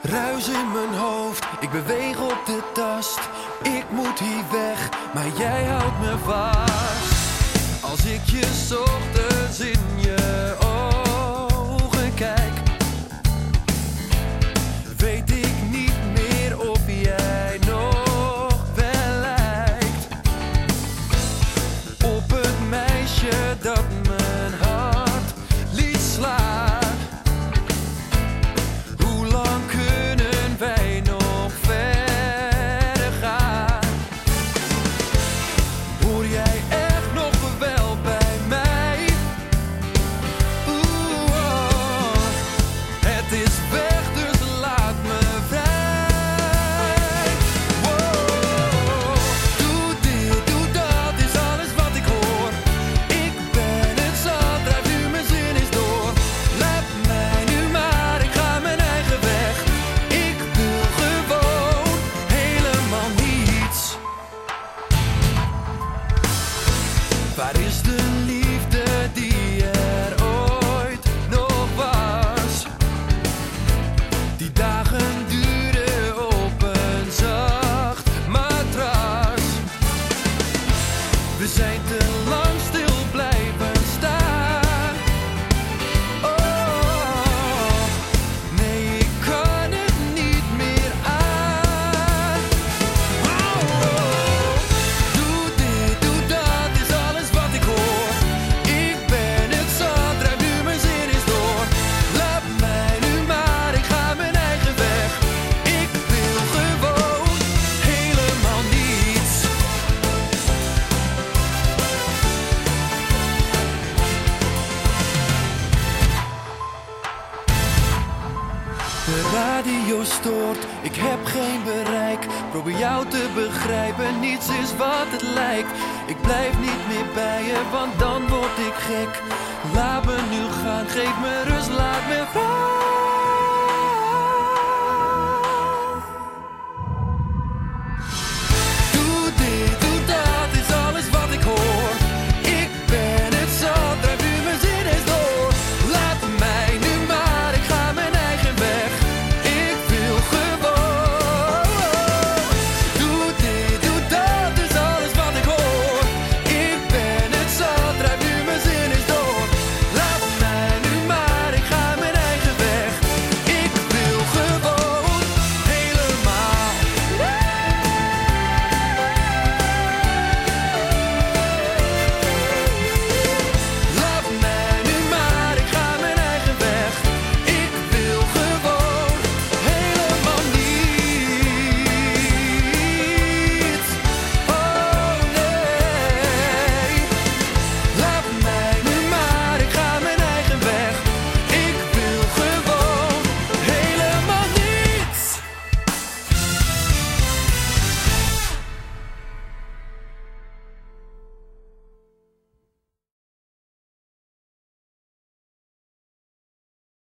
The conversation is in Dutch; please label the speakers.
Speaker 1: Ruis in mijn hoofd, ik beweeg op de tast. Ik moet hier weg, maar jij houdt me vast. Als ik je 's ochtends in je ogen kijk, weet ik niet meer of jij nog wel lijkt op het meisje dat mijn hart liet slaan. Hoe lang kunnen wij nog verder gaan? Hoor jij echt nog wel bij mij? Oeh, oh. Het is weg, dus laat me vrij. Wow. Doe dit, doe dat, is alles wat ik hoor. Ik ben het zat, drijf nu, mijn zin is door. Laat mij nu maar, ik ga mijn eigen weg. Ik wil gewoon helemaal niets. Waar is de liefde die er ooit nog was? Die dagen duren op een zacht matras. We zijn te lang stil blijven staan. Oh, nee, ik kan het niet meer aan. Oh, doe dit, doe dat, is alles wat ik hoor. Ik ben het zat, drijf nu, mijn zin is door. Laat mij nu maar, ik ga mijn eigen weg. Ik wil gewoon helemaal niets. De radio stoort, ik heb geen bereik. Probeer jou te begrijpen, niets is wat het lijkt. Ik blijf niet meer bij je, want dan word ik gek. Laat me nu gaan, geef me rust, laat me vrij.